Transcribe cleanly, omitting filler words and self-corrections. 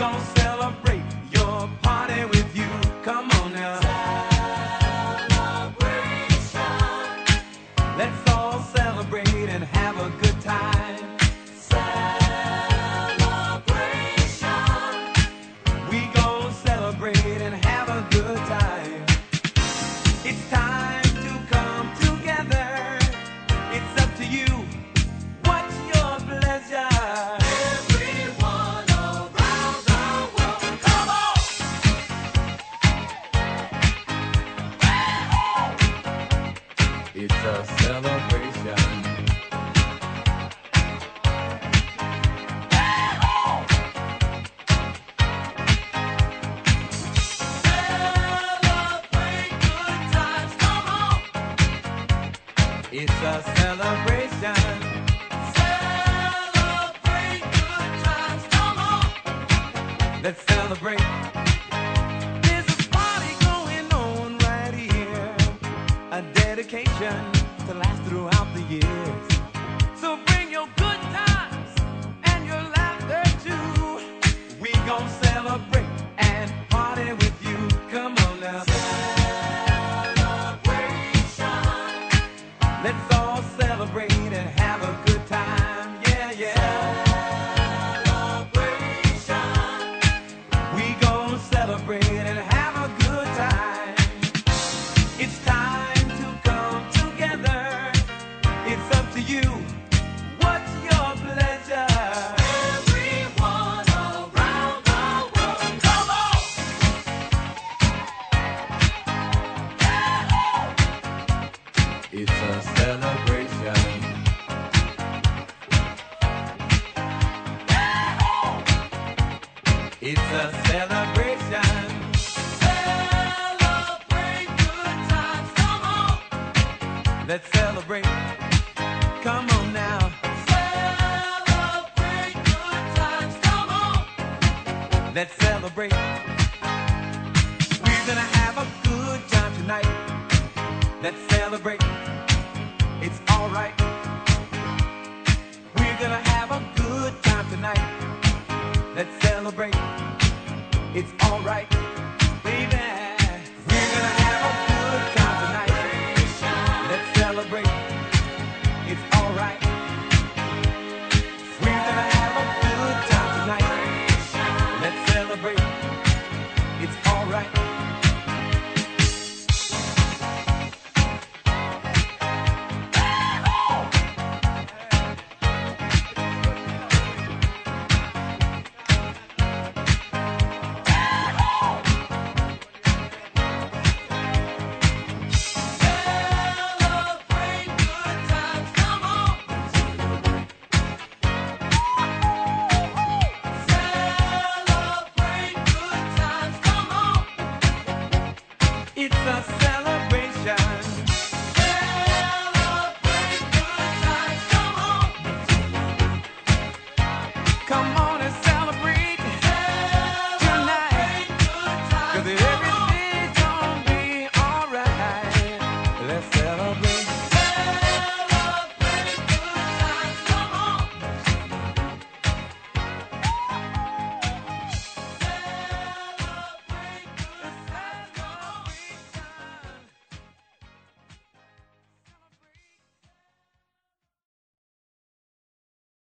gonna celebrate your party with you. Come on now. Celebration. Let's all celebrate and have a good time. Celebration. We gonna celebrate and have a good time. It's time to come together. It's up to you. What's your pleasure? Everyone around the world, come on! It's a celebration. Celebrate good times, come on! It's a celebration. Celebrate good times, come on! Let's celebrate. There's a party going on right here. A dedication to last throughout the years. So bring your good times and your laughter too. We gon' celebrate and party with you. Come on now. Celebration. Let's all celebrate and have a good time. Yeah, yeah. Celebration. We gon' celebrate and have a good time. It's time to come together. It's up to you. What's your pleasure? Everyone around the world, come on! It's a celebration. It's a celebration. Celebrate good times, come on! Let's celebrate. Come on now. Celebrate good times, come on! Let's celebrate. We're gonna have a good time tonight. Let's celebrate. It's alright. We're gonna have a good time tonight. Let's celebrate. It's alright, baby. We're gonna have a good time tonight. Let's celebrate. It's alright. We're gonna have a good time tonight. Let's celebrate. It's alright. Celebrate good times, come on! Celebrate good times, come on! It's a celebration. Celebrate good times, come on! Come on!